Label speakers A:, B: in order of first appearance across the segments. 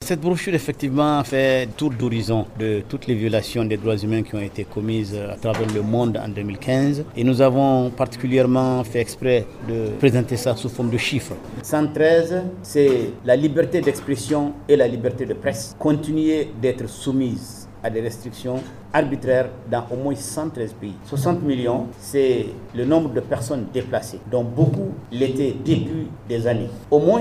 A: Cette brochure, effectivement, fait tour d'horizon de toutes les violations des droits humains qui ont été commises à travers le monde en 2015. Et nous avons particulièrement fait exprès de présenter ça sous forme de chiffres. 113, c'est la liberté d'expression et la liberté de presse continuer d'être soumises à des restrictions arbitraires dans au moins 113 pays. 60 millions, c'est le nombre de personnes déplacées, dont beaucoup l'étaient depuis des années. Au moins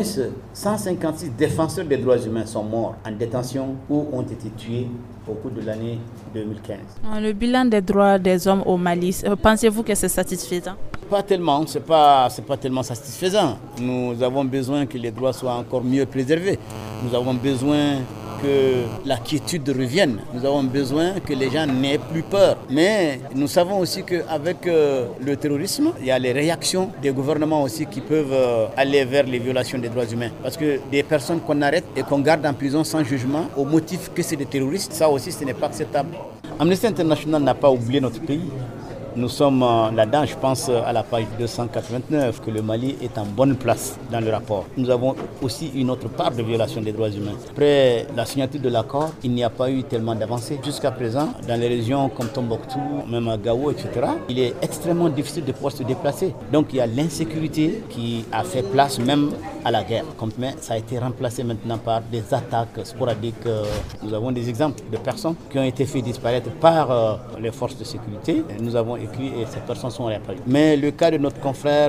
A: 156 défenseurs des droits humains sont morts en détention ou ont été tués au cours de l'année 2015.
B: Le bilan des droits des hommes au Mali, pensez-vous que c'est satisfaisant?
A: Pas tellement, c'est pas tellement satisfaisant. Nous avons besoin que les droits soient encore mieux préservés. Nous avons besoin que la quiétude revienne. Nous avons besoin que les gens n'aient plus peur. Mais nous savons aussi qu'avec le terrorisme, il y a les réactions des gouvernements aussi qui peuvent aller vers les violations des droits humains. Parce que des personnes qu'on arrête et qu'on garde en prison sans jugement au motif que c'est des terroristes, ça aussi ce n'est pas acceptable. Amnesty International n'a pas oublié notre pays. Nous sommes là-dedans, je pense à la page 289, que le Mali est en bonne place dans le rapport. Nous avons aussi une autre part de violation des droits humains. Après la signature de l'accord, il n'y a pas eu tellement d'avancées. Jusqu'à présent, dans les régions comme Tombouctou, même à Gao, etc., il est extrêmement difficile de pouvoir se déplacer. Donc il y a l'insécurité qui a fait place même à la guerre. Mais ça a été remplacé maintenant par des attaques sporadiques. Nous avons des exemples de personnes qui ont été fait disparaître par les forces de sécurité. Nous avons écrit et ces personnes sont réapparues. Mais le cas de notre confrère,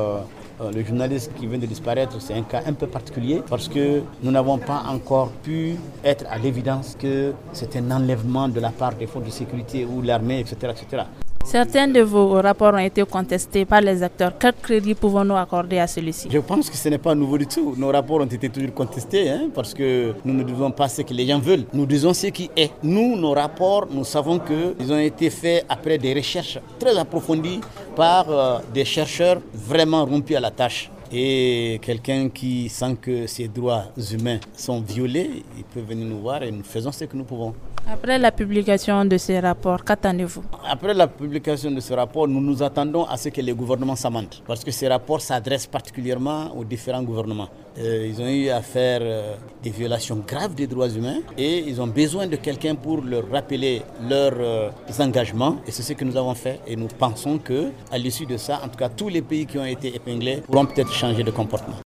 A: le journaliste qui vient de disparaître, c'est un cas un peu particulier parce que nous n'avons pas encore pu être à l'évidence que c'est un enlèvement de la part des forces de sécurité ou l'armée, etc., etc.
B: Certains de vos rapports ont été contestés par les acteurs. Quel crédit pouvons-nous accorder à celui-ci?
A: Je pense que ce n'est pas nouveau du tout. Nos rapports ont été toujours contestés parce que nous ne disons pas ce que les gens veulent. Nous disons ce qui est. Nous, nos rapports, nous savons qu'ils ont été faits après des recherches très approfondies par des chercheurs vraiment rompus à la tâche. Et quelqu'un qui sent que ses droits humains sont violés, il peut venir nous voir et nous faisons ce que nous pouvons.
B: Après la publication de ces rapports, qu'attendez-vous?
A: Après la publication de ce rapport, nous nous attendons à ce que les gouvernements s'amendent. Parce que ces rapports s'adressent particulièrement aux différents gouvernements. Ils ont eu à faire des violations graves des droits humains et ils ont besoin de quelqu'un pour leur rappeler leurs engagements. Et c'est ce que nous avons fait. Et nous pensons qu'à l'issue de ça, en tout cas, tous les pays qui ont été épinglés pourront peut-être changer de comportement.